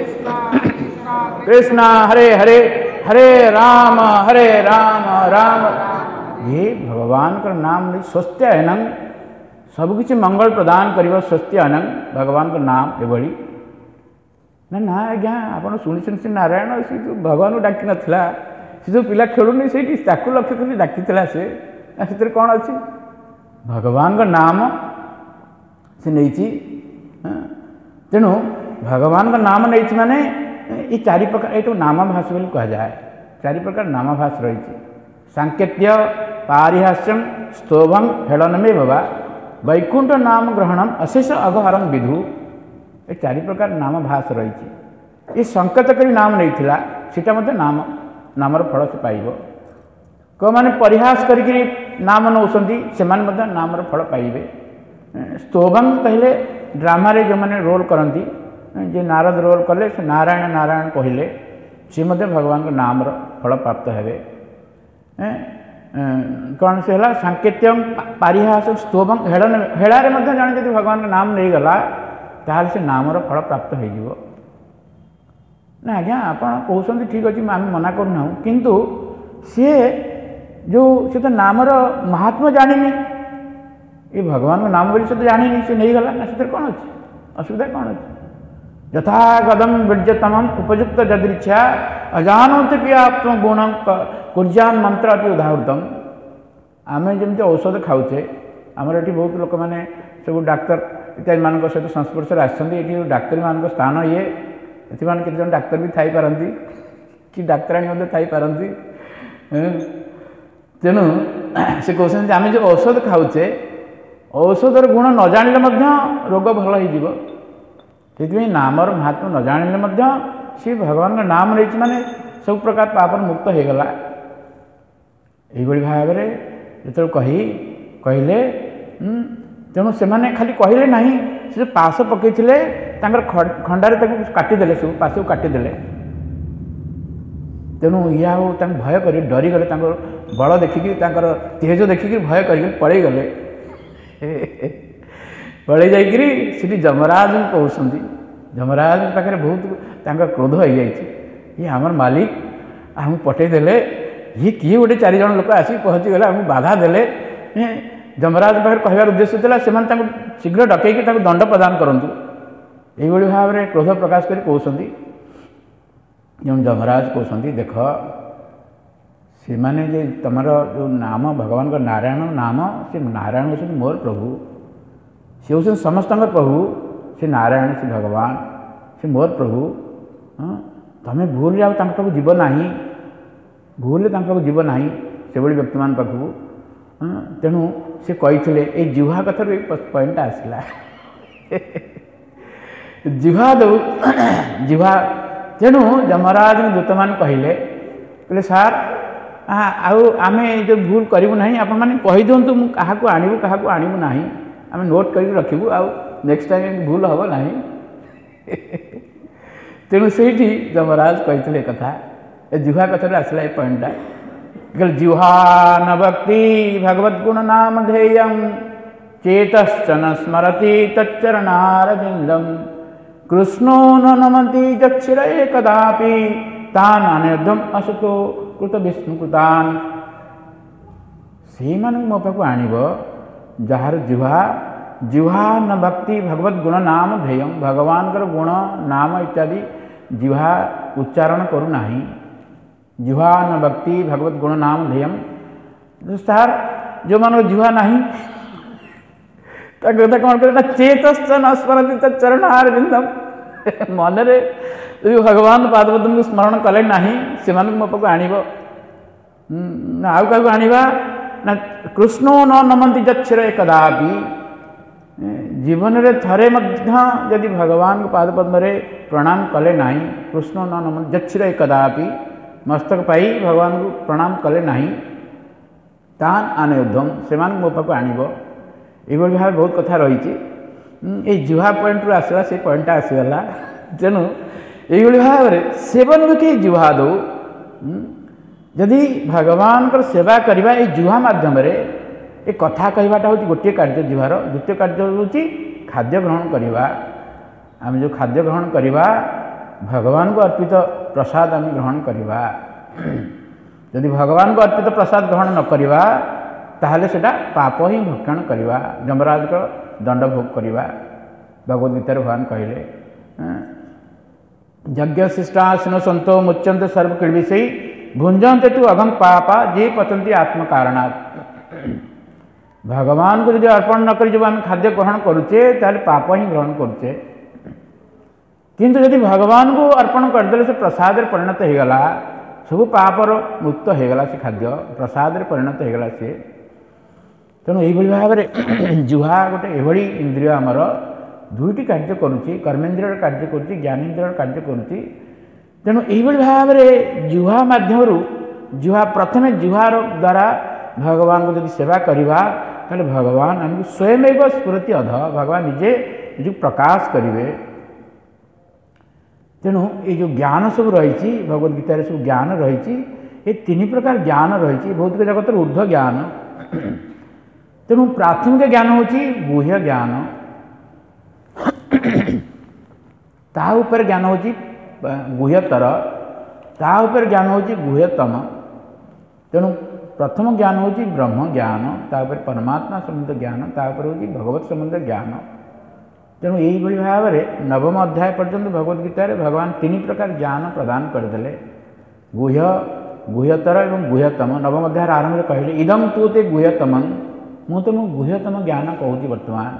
S1: कृष्णा हरे हरे हरे राम हरे राम राम ये भगवान का नाम नहीं स्वस्थयन सबकि मंगल प्रदान कर स्वस्थयन भगवान का नाम एभली ना ना आज्ञा आप शुणी नारायण से जो भगवान को डाकी नाला से जो पिला खेलुनी से लक्ष्य कर डाकी से कौन अच्छी भगवान का नाम से नहीं तेणु भगवान का नाम नहीं माने ये चारि प्रकार ये नामाभास बोली कहुए चारि प्रकार नामाभास रही सांकेत्य पारिहास्यम स्तोभम हेलनमे बाबा वैकुंठ नाम ग्रहणम अशेष अगहरम विधु ये चारि प्रकार नामभास रही ये संकेत करी नाम नहीं सीटा मत नाम नामर फल से पाइब कौ मैंने परिहास करी नाम नौकरी से नामर फल पाइबे स्तोभम कहले ड्रामा रे जो मैंने रोल करती जे नारद रोल कले से नारायण नारायण कहले सी भगवान का नाम फल प्राप्त हे कौन से है सांकेत्य पारिहास स्तोभम हेड़न हेड़ारे जाने जब भगवान का नाम नहीं गला ताल से नामर फल प्राप्त हो ना आज्ञा आप कहते ठीक अच्छे आम मना करना किंतु सी जो सी तो नामर महात्मा जानी ये भगवान का नाम बोली से तो जानी सी नहीं गला ना से कौन अच्छे असुविधा कौन अच्छे यथा गदम विज्यतम उपयुक्त जदृच्छा अजानते भी आप गुण कुर्जान मंत्र अति उदाहृतम आम जमी औषध खाऊे आमर ये बहुत लोक मैंने सब डाक्तर इत्यादि मान सहित संस्पर्श आसती डाक्तरी मान स्थान ये ये केत डाक्तर भी थी पारती कि डाक्तराणी थी पारती तेणु से कहते आम जो औषध खाऊे औषधर गुण न जानिले रोग भल हो नामर महात्मा न जानिले सी भगवान का नाम नहीं माने सब प्रकार पापर मुक्त हो गला यही भाव में जो कही कहले तेणु से खाली कहले ना से पास पकई खंडारे काटिदे सब पास को काटिदे तेणु या भय कर डरी गले बल देखिकी तेज देखिकी भय कर पलि गले पलि जाकि जमराज कहते जमराज पाखे बहुत क्रोध हो जाए आमर मालिक आम पठेदेले ये किए गोटे चार जन लोक आसिक पहुँची गले आमको बाधा देले ଯମରାଜ ପାଖରେ କହିବାର ଉଦ୍ଦେଶ୍ୟ ଥିଲା ସେମାନେ ତାଙ୍କୁ ଶୀଘ୍ର ଡକେଇକି ତାଙ୍କୁ ଦଣ୍ଡ ପ୍ରଦାନ କରନ୍ତୁ। ଏଇଭଳି ଭାବରେ କ୍ରୋଧ ପ୍ରକାଶ କରି କହୁଛନ୍ତି। ଯେଉଁ ଯମରାଜ କହୁଛନ୍ତି ଦେଖ ସେମାନେ ଯେ ତୁମର ଯେଉଁ ନାମ ଭଗବାନଙ୍କ ନାରାୟଣ ନାମ ସେ ନାରାୟଣ ହେଉଛନ୍ତି ମୋର ପ୍ରଭୁ, ସେ ହେଉଛନ୍ତି ସମସ୍ତଙ୍କର ପ୍ରଭୁ, ସେ ନାରାୟଣ ସେ ଭଗବାନ ସେ ମୋର ପ୍ରଭୁ। ହଁ ତୁମେ ଭୁଲରେ ଆଉ ତାଙ୍କ ପାଖକୁ ଯିବ ନାହିଁ, ଭୁଲରେ ତାଙ୍କ ପାଖକୁ ଯିବ ନାହିଁ ସେଭଳି ବ୍ୟକ୍ତିମାନଙ୍କ ପାଖକୁ। ତେଣୁ ସେ କହିଥିଲେ ଏଇ ଜିହ୍ୱା କଥାରୁ ଏଇ ପଏଣ୍ଟଟା ଆସିଲା। ଜିହ୍ୱା ଦଉ ଜିହ୍ୱା ତେଣୁ ଯମରାଜ ଦୂତମାନେ କହିଲେ କହିଲେ ସାର୍ ଆଉ ଆମେ ଯେଉଁ ଭୁଲ କରିବୁ ନାହିଁ, ଆପଣମାନେ କହିଦିଅନ୍ତୁ ମୁଁ କାହାକୁ ଆଣିବୁ କାହାକୁ ଆଣିବୁ ନାହିଁ, ଆମେ ନୋଟ୍ କରିକି ରଖିବୁ, ଆଉ ନେକ୍ସଟ ଟାଇମ୍ ଭୁଲ ହେବ ନାହିଁ। ତେଣୁ ସେଇଠି ଯମରାଜ କହିଥିଲେ ଏ କଥା, ଏ ଜିହ୍ୱା କଥାରୁ ଆସିଲା ଏ ପଏଣ୍ଟଟା। କହିଲେ ଜିହ୍ୱା ନ ଭକ୍ତି ଭଗବଦ୍ଗୁଣ ନାମ ଧ୍ୟେୟଂ ଚେତଶ୍ଚ ନ ସ୍ମରତି ତಚ್ಚରଣାରବିନ୍ଦଂ କୃଷ୍ଣୋ ନ ନମତି ଯଚ୍ଛିରେ କଦାପି ତାନ୍ ଅନିର୍ଦ୍ଧମ୍ ଅସତୋ କୃତ ବିଷ୍ଣୁକୃତାନ୍। ସେଇମାନଙ୍କୁ ମୋ ପାଖକୁ ଆଣିବ ଯାହାର ଜିହ୍ୱା ଜିହ୍ୱା ନ ଭକ୍ତି ଭଗବଦ୍ଗୁଣ ନାମ ଧ୍ୟେୟଂ, ଭଗବାନଙ୍କର ଗୁଣ ନାମ ଇତ୍ୟାଦି ଜିହ୍ୱା ଉଚ୍ଚାରଣ କରୁନାହିଁ। ଜିହ୍ୱା ନ ଭକ୍ତି ଭଗବଦ୍ଗୁଣ ନାମ ଧ୍ୟେୟଂ, ସାର୍ ଯେଉଁମାନଙ୍କ ଜିହ୍ୱା ନାହିଁ ତା କଥା କ'ଣ କରିବେ ନା ଚେତଶ୍ଚ ନ ସ୍ମରତି ତಚ್ಚରଣାରବିନ୍ଦଂ, ମନରେ ଯଦି ଭଗବାନ ପାଦପଦ୍ମଙ୍କୁ ସ୍ମରଣ କଲେ ନାହିଁ ସେମାନଙ୍କୁ ମୋ ପାଖକୁ ଆଣିବ। ନା ଆଉ କାହାକୁ ଆଣିବା ନା କୃଷ୍ଣ ନ ନମନ୍ତି ଯଚ୍ଛିରେ କଦାପି, ଜୀବନରେ ଥରେ ମଧ୍ୟ ଯଦି ଭଗବାନଙ୍କ ପାଦପଦ୍ମରେ ପ୍ରଣାମ କଲେ ନାହିଁ, କୃଷ୍ଣ ନ ନମନ୍ତି ଯଚ୍ଛିରେ କଦାପି, ମସ୍ତକ ପାଇ ଭଗବାନଙ୍କୁ ପ୍ରଣାମ କଲେ ନାହିଁ, ତାନ୍ ଅନିର୍ଦ୍ଧମ୍, ସେମାନଙ୍କୁ ମୋ ପାଖକୁ ଆଣିବ। ଏଇଭଳି ଭାବରେ ବହୁତ କଥା ରହିଛି। ଏଇ ଜିହ୍ୱା ପଏଣ୍ଟରୁ ଆସିଲା ସେ ପଏଣ୍ଟଟା ଆସିଗଲା। ତେଣୁ ଏଇଭଳି ଭାବରେ ସେବନ୍ମୁଖୀ ଜିହ୍ୱା ଦଉ, ଯଦି ଭଗବାନଙ୍କର ସେବା କରିବା ଏଇ ଜିହ୍ୱା ମାଧ୍ୟମରେ, ଏ କଥା କହିବାଟା ହେଉଛି ଗୋଟିଏ କାର୍ଯ୍ୟ ଜିହ୍ୱାର, ଦ୍ୱିତୀୟ କାର୍ଯ୍ୟ ହେଉଛି ଖାଦ୍ୟ ଗ୍ରହଣ କରିବା। ଆମେ ଯେଉଁ ଖାଦ୍ୟ ଗ୍ରହଣ କରିବା ଭଗବାନଙ୍କୁ ଅର୍ପିତ ପ୍ରସାଦ ଆମେ ଗ୍ରହଣ କରିବା। ଯଦି ଭଗବାନଙ୍କୁ ଅର୍ପିତ ପ୍ରସାଦ ଗ୍ରହଣ ନ କରିବା ତାହେଲେ ସେଇଟା ପାପ ହିଁ ଭକ୍ଷଣ କରିବା, ଯମରାଜଙ୍କ ଦଣ୍ଡ ଭୋଗ କରିବା। ଭଗବଦ୍ ଗୀତାରେ ଭଗବାନ କହିଲେ ଯଜ୍ଞ ଶିଷ୍ଟାସିନ ସନ୍ତୋ ମୁଚ୍ୟନ୍ତେ ସର୍ବ କ୍ଳେଶୈ ଭୁଞ୍ଜନ୍ତେ ତୁ ଅଗମ୍ ପାପା ଯେ ପଚନ୍ତି ଆତ୍ମକାରଣାତ୍। ଭଗବାନଙ୍କୁ ଯଦି ଅର୍ପଣ ନ କରି ଯେଉଁ ଆମେ ଖାଦ୍ୟ ଗ୍ରହଣ କରୁଛେ ତାହେଲେ ପାପ ହିଁ ଗ୍ରହଣ କରୁଛେ। କିନ୍ତୁ ଯଦି ଭଗବାନଙ୍କୁ ଅର୍ପଣ କରିଦେଲେ ସେ ପ୍ରସାଦରେ ପରିଣତ ହୋଇଗଲା, ସବୁ ପାପର ମୁକ୍ତ ହୋଇଗଲା, ସେ ଖାଦ୍ୟ ପ୍ରସାଦରେ ପରିଣତ ହୋଇଗଲା ସିଏ। ତେଣୁ ଏଇଭଳି ଭାବରେ ଜିହ୍ୱା ଗୋଟେ ଏଭଳି ଇନ୍ଦ୍ରିୟ ଆମର ଦୁଇଟି କାର୍ଯ୍ୟ କରୁଛି, କର୍ମେନ୍ଦ୍ରିୟର କାର୍ଯ୍ୟ କରୁଛି, ଜ୍ଞାନେନ୍ଦ୍ରିୟର କାର୍ଯ୍ୟ କରୁଛି। ତେଣୁ ଏଇଭଳି ଭାବରେ ଜିହ୍ୱା ମାଧ୍ୟମରୁ ଜିହ୍ୱା ପ୍ରଥମେ ଜିହ୍ୱାର ଦ୍ୱାରା ଭଗବାନଙ୍କୁ ଯଦି ସେବା କରିବା ତାହେଲେ ଭଗବାନ ଆମକୁ ସ୍ୱୟମେବ ସ୍ଫୁରତି ଅଧ, ଭଗବାନ ନିଜେ ନିଜକୁ ପ୍ରକାଶ କରିବେ। ତେଣୁ ଏଇ ଯେଉଁ ଜ୍ଞାନ ସବୁ ରହିଛି ଭଗବଦ୍ ଗୀତାରେ ସବୁ ଜ୍ଞାନ ରହିଛି, ଏ ତିନି ପ୍ରକାର ଜ୍ଞାନ ରହିଛି ଭୌତିକ ଜଗତର ଉର୍ଦ୍ଧ୍ୱ ଜ୍ଞାନ। ତେଣୁ ପ୍ରାଥମିକ ଜ୍ଞାନ ହେଉଛି ଗୁହ୍ୟ ଜ୍ଞାନ, ତା ଉପରେ ଜ୍ଞାନ ହେଉଛି ଗୁହ୍ୟତର, ତା ଉପରେ ଜ୍ଞାନ ହେଉଛି ଗୁହ୍ୟତମ। ତେଣୁ ପ୍ରଥମ ଜ୍ଞାନ ହେଉଛି ବ୍ରହ୍ମ ଜ୍ଞାନ, ତାପରେ ପରମାତ୍ମା ସମ୍ବନ୍ଧ ଜ୍ଞାନ, ତାପରେ ହେଉଛି ଭଗବତ ସମ୍ବନ୍ଧ ଜ୍ଞାନ। ତେଣୁ ଏଇଭଳି ଭାବରେ ନବମ ଅଧ୍ୟାୟ ପର୍ଯ୍ୟନ୍ତ ଭଗବଦ୍ ଗୀତାରେ ଭଗବାନ ତିନି ପ୍ରକାର ଜ୍ଞାନ ପ୍ରଦାନ କରିଦେଲେ, ଗୁହ୍ୟ ଗୁହ୍ୟତର ଏବଂ ଗୁହ୍ୟତମ। ନବମ ଅଧ୍ୟାୟର ଆରମ୍ଭରେ କହିଲେ ଇଦଂ ତୁ ତେ ଗୁହ୍ୟତମଂ, ମୁଁ ତୁମକୁ ଗୁହ୍ୟତମ ଜ୍ଞାନ କହୁଛି ବର୍ତ୍ତମାନ।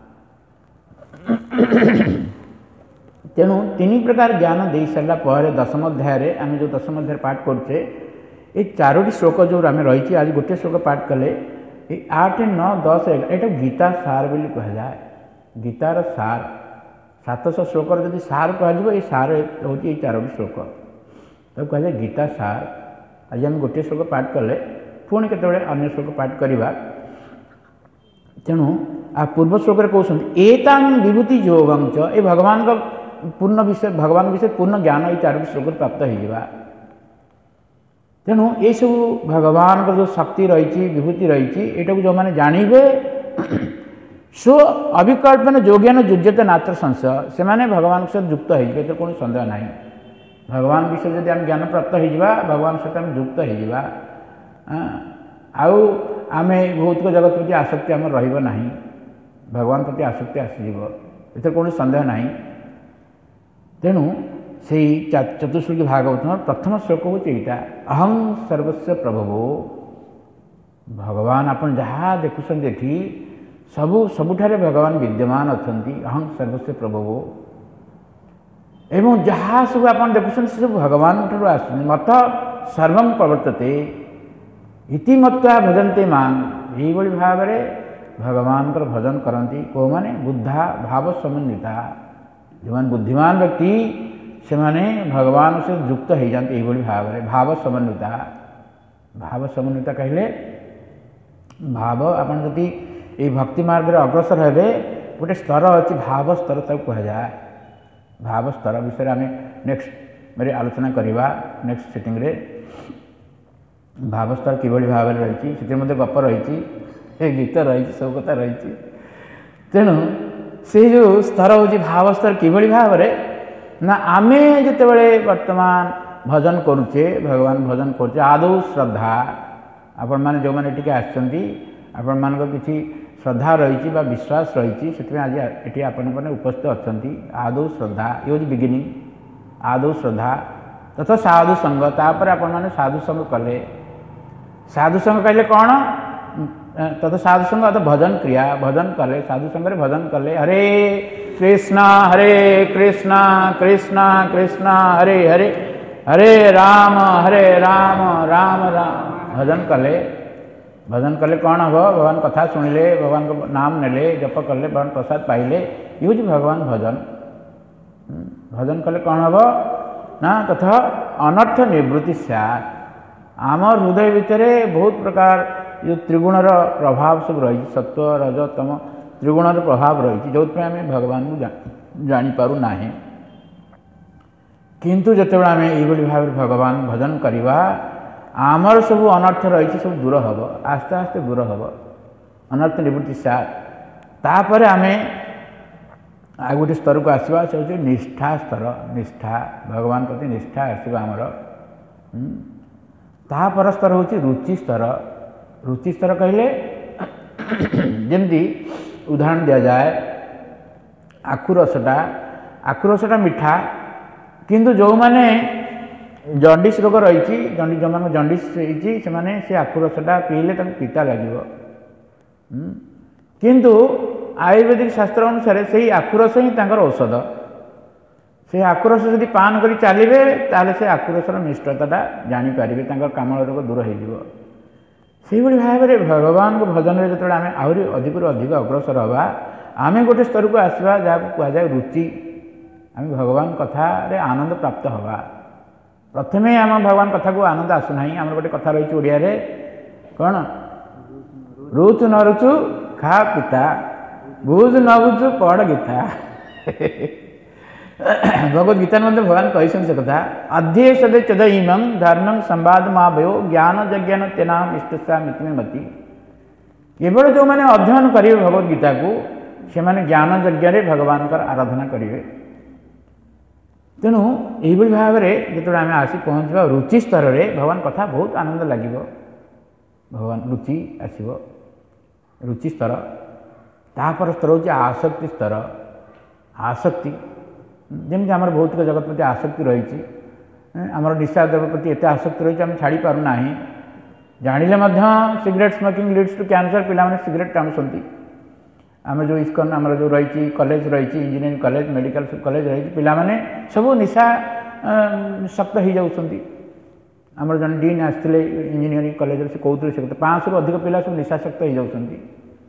S1: ତେଣୁ ତିନି ପ୍ରକାର ଜ୍ଞାନ ଦେଇସାରିଲା ପରେ ଦଶମ ଅଧ୍ୟାୟରେ ଆମେ ଯେଉଁ ଦଶମ ଅଧ୍ୟାୟରେ ପାଠ କରୁଛେ, ଏ ଚାରୋଟି ଶ୍ଲୋକ ଯେଉଁ ଆମେ ରହିଛି, ଆଜି ଗୋଟିଏ ଶ୍ଲୋକ ପାଠ କଲେ, ଏ ଆଠ ନଅ ଦଶ ଏଗାର ଏଇଟା ଗୀତା ସାର ବୋଲି କୁହାଯାଏ। ଗୀତାର ସାର ସାତଶହ ଶ୍ଲୋକର ଯଦି ସାର କୁହାଯିବ, ଏଇ ସାର ହେଉଛି ଏଇ ଚାରୋଟି ଶ୍ଲୋକ, ତାକୁ କୁହାଯାଏ ଗୀତା ସାର। ଆଜି ଆମେ ଗୋଟିଏ ଶ୍ଲୋକ ପାଠ କଲେ, ପୁଣି କେତେବେଳେ ଅନ୍ୟ ଶ୍ଲୋକ ପାଠ କରିବା। ତେଣୁ ଆ ପୂର୍ବ ଶ୍ଲୋକରେ କହୁଛନ୍ତି ଏତାଂ ବିଭୂତି ଯୋଗଞ୍ଚ, ଏ ଭଗବାନଙ୍କ ପୂର୍ଣ୍ଣ ବିଷୟ ଭଗବାନଙ୍କ ବିଷୟରେ ପୂର୍ଣ୍ଣ ଜ୍ଞାନ ଏଇ ଚାରୋଟି ଶ୍ଲୋକରେ ପ୍ରାପ୍ତ ହୋଇଯିବା। ତେଣୁ ଏସବୁ ଭଗବାନଙ୍କର ଯେଉଁ ଶକ୍ତି ରହିଛି, ବିଭୂତି ରହିଛି, ଏଇଟାକୁ ଯେଉଁମାନେ ଜାଣିବେ ସ୍ୱ ଅବିକଳ୍ପନ ଯୋଗ୍ୟାନ ଯୁଜ୍ୟତେ ନାତ୍ର ସଂଶୟ, ସେମାନେ ଭଗବାନଙ୍କ ସହିତ ଯୁକ୍ତ ହୋଇଯିବେ, ଏଥିରେ କୌଣସି ସନ୍ଦେହ ନାହିଁ। ଭଗବାନ ବିଷୟରେ ଯଦି ଆମେ ଜ୍ଞାନ ପ୍ରାପ୍ତ ହୋଇଯିବା, ଭଗବାନଙ୍କ ସହିତ ଆମେ ଯୁକ୍ତ ହୋଇଯିବା। आउ आमे भौतिक जगत प्रति आसक्ति आम रहिबो नाही, भगवान प्रति आसक्ति आसीଯିବ, एथर कौन सन्देह नाही। तेणु से चतुश्लोकी भागवत प्रथम श्लोक हूँ यहाँ, अहं सर्वस्व प्रभवो, भगवान आपन जहाँ देखुं देखी सबु सबुठारे भगवान विद्यमान अच्छा, अहं सर्वस्व प्रभवो, एवं जहाँ सब आप देखुं सब भगवान ठार आस मत सर्व प्रवर्तते इति मत्वा भजन्ते मां, यही भाव में भगवान भजन करती कौ माने बुद्धा भाव समन्विता, जो मैंने बुद्धिमान व्यक्ति से माने भगवान से युक्त हो जाते यही भाव में भाव समन्विता। भाव समन्विता कहले भाव आपन जदि ये भक्ति मार्ग में अग्रसर हेबे गोटे स्तर अच्छी भाव स्तर तक कहुए, भाव स्तर विषय आम नेक्स्ट मेरे आलोचना करवा नेक्स्ट सिटिंग रे। भाव स्तर किभली भाव में रही से गप रही गीत रही सब कथा रही, तेणु से जो स्तर हूँ भाव स्तर किभली भाव में ना आमे जितेबाला वर्तमान भजन करुचे भगवान भजन करुचे आदौ श्रद्धा आपण मैंने जो मैंने टी आसछंती आपण मान किसी श्रद्धा रही विश्वास रही से आज ये आपण मैंने उपस्थित अच्छा आदौ श्रद्धा ये हूँ बिगिनिंग आदौ श्रद्धा तथा साधु संग तापर आपण मैंने साधु संग कले साधु संग कहले कौन तथा साधु संग अर्थात भजन क्रिया भजन कले साधु संग भजन कले हरे कृष्णा हरे कृष्णा कृष्णा कृष्णा हरे हरे हरे राम हरे राम राम राम भजन कले भजन कले कौन हम भगवान कथा शुणिले भगवान को नाम नेले जप कले भगवान प्रसाद पाइले ये हूँ भगवान भजन भजन कले कौन हम ना तथा अनर्थ निवृत्ति सैत आम हृदय भितर बहुत प्रकार जो त्रिगुणर प्रभाव सब रही सत्व रज तम त्रिगुणर प्रभाव रही जो आम भगवान को जापर ना किंतु जिते आम ये भाव भगवान भजन करवा आमर सब अनर्थ रही सब दूर हम आस्ते आस्ते दूर हम अनर्थ निवृत्ति सात तापर आम आ गोटे स्तर को आसवा से हूँ निष्ठा स्तर निष्ठा भगवान प्रति निष्ठा आसवा आमर तापर स्तर हूँ रुचि स्तर रुचि स्तर कहले जमती उदाहरण दि जाए आखु रसटा आखु रसटा मिठा किंतु जो माने जंडिस रोग रही जो मैंने जंडिस रही से आखु रसटा पीले पिता लगे किंतु आयुर्वेदिक शास्त्र अनुसार से आखु रस ही औषध से आखु रस जब पान कर चलिए ताले से आखु रसर मिष्टता जानीपारे कामल रोग दूर हो भाव में भगवान को भजन में जो आम आहरी अधिक अधिक अग्रसर हवा आम गोटे स्तर को आसवा जहाँ कहुए रुचि आम भगवान कथा आनंद प्राप्त हवा प्रथम आम भगवान कथा को आनंद आसुना आम गोटे कथा रही ओडिया कौन रुचु न रुचु खा पिता बुझ न बुझु पढ़ गीता भगवद गीता मध्य भगवान कही से कथा अध्यय चद इमं धर्मं संवाद महाभयो ज्ञान जज्ञान तेनाम इष्टसा मितमे मति केवल जो मैंने अध्ययन करेंगे भगवद गीता को से मैंने ज्ञान यज्ञ भगवान का आराधना करेंगे तेणु यही भाव में जो आम आसी पहुँचा रुचि स्तर में भगवान कथा बहुत आनंद लगे भगवान रुचि आसव रुचि स्तर तापर स्तर हूँ आसक्ति स्तर आसक्ति जमी आम भौतिक जगत प्रति आसक्ति रही आमर निशा द्रव्य प्रति एत आसक्ति रही आम छाड़ी पार ना जानिले cigarette smoking leads to cancer पिला सिगरेट टाणुंट आम जो इस्कन आम जो रही कॉलेज रही इंजीनियरिंग कॉलेज मेडिकल कॉलेज रही पिला सब निशा शक्त हो जाती आम जन डीन आसते इंजीनियरिंग कॉलेज से कहते से पाँच रु अधिक पिला सब निशाशक्त हो जाती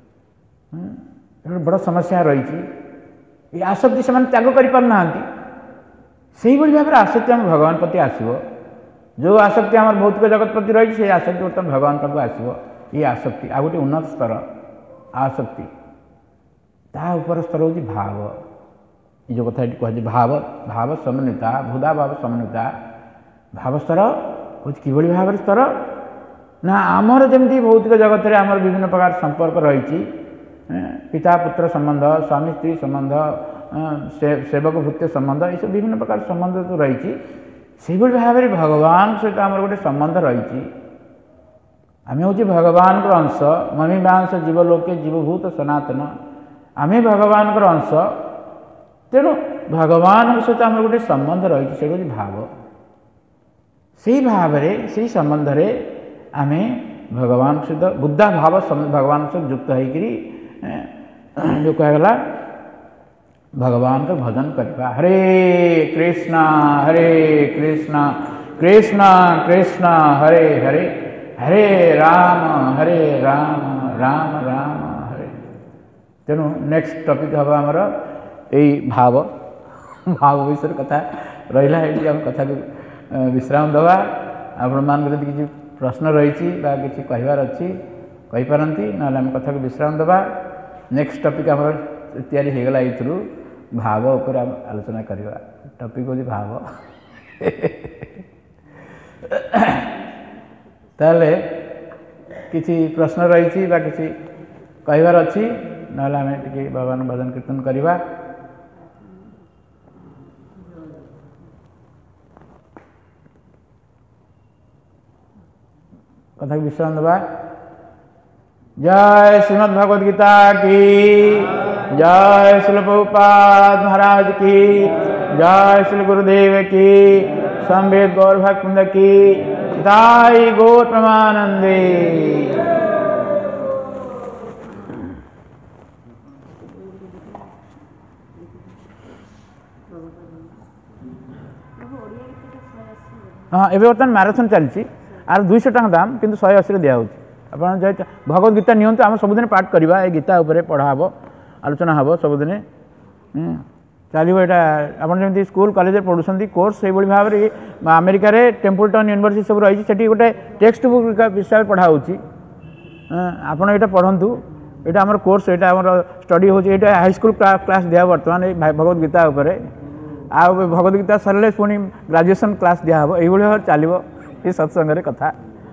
S1: बड़ समस्या रही ये आसक्ति से त्याग करना से भाव में आसक्ति आम भगवान प्रति आसव जो आसक्ति आम भौतिक जगत प्रति रही से आसक्ति बर्तमान भगवान पाक आसव ये आसक्ति आ गए उन्नत स्तर आसक्ति ता उपर स्तर हूँ भाव ये जो कथा कहुए भाव भाव समन्विता भूदा भाव समन्विता भाव स्तर हूँ कि भाव स्तर ना आमर जमी भौतिक जगत में आम विभिन्न प्रकार संपर्क रही पिता पुत्र संबंध स्वामी स्त्री संबंध से, सेवक भृत्य संबंध ये सब विभिन्न प्रकार संबंध तो रही से भाव में भगवान सहित आम गोटे संबंध रही आमे हूँ भगवान अंश मणिबांश जीवलोके जीवभूत सनातन आमे भगवान अंश तेणु भगवान सहित आम गोटे संबंध रही से भाव से भाव से संबंध में आम भगवान सहित बुद्धा भाव भगवान सहित युक्त होकरी जो कहगला भगवान का भजन करवा हरे कृष्णा हरे कृष्णा कृष्णा कृष्णा हरे हरे हरे राम हरे राम राम राम हरे। तेणु नेक्स्ट टॉपिक हम आमर यही भाव भाव विषय कथा रहा है कथा को विश्राम दवा आपण मान किसी प्रश्न रही कि कहबार अच्छी कहीपारती ना कथा को विश्राम दवा नेक्स्ट टॉपिक आम तैयारी हो गला ये भाव उपर आलोचना करवा टॉपिक हूँ भाव ताले किसी प्रश्न रही कि कहबार अच्छी ना आम टे भगवान भजन कीर्तन करवा कथा की विश्राम दबा। जय श्रीमद् भगवद गीता की जय श्री प्रभुपाद महाराज की जय श्री गुरुदेव की संवेद गौर भक्त की ताई गौर प्रमानंदे। हाँ एवं बर्तमान मैराथन चलती आर दुईश टाँग दाम किंतु शहे अशी दिखाई आप भगवद गीता नियंतु आम सबुदिन पाठ करवा ये गीता उपरे पढ़ा हम आलोचना हम सबुदिन चलो यहाँ आपड़ी स्कूल कॉलेज पढ़ुं कोर्स से भाव में अमेरिका टेम्पलटन यूनिवर्सिटी सब रही है गोटे टेक्स्ट बुक विषय पढ़ा आपड़ ये पढ़ु यहाँ आम कोर्स यहाँ आम स्टडी हो हाईस्कूल क्लास दिया बर्तमान भगवद गीता उपरे आ भगवद गीता सरले पुणी ग्रेजुएशन क्लास दिया ये भाव चलो ये सत्संग कथा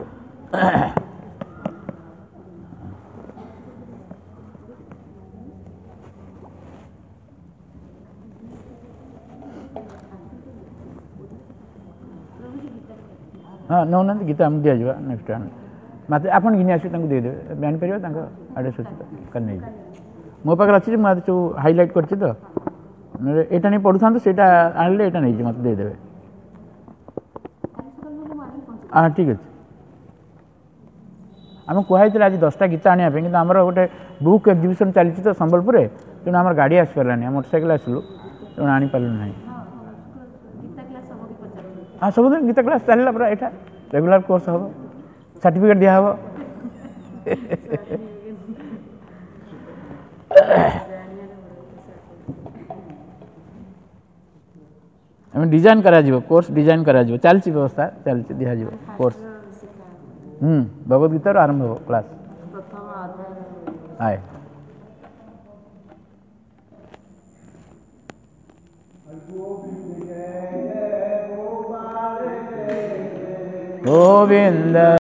S1: हाँ नौ ना गीता आम दि जा नेक्स्ट टाइम मत आप घिनी आस देदेवे जापर आड़े सूचित नहीं मो पाखे अच्छी मुझे जो हाइलाइट कर तो यहाँ नहीं पढ़ु था से आने यहाँ नहीं मत देदेवे हाँ ठीक अच्छे आम कहुई आज दसटा गीता आने कि आमर गोटे बुक एक्जिबिशन चलती तो संबलपुर तेणु आम गाड़ी आसपारानी मोटरसाइकेल आसलु तेणु आनीपारू ना हाँ सब दिन गीता क्लास चलला पूरा यहाँ रेगुलर कोर्स हम सर्टिफिकेट दिया हम डिजाइन करा कोर्स डिजाइन करा चलती व्यवस्था चलती दिया कोर्स हम्म भगवद गीता आरंभ हो क्लास आए गोविंद।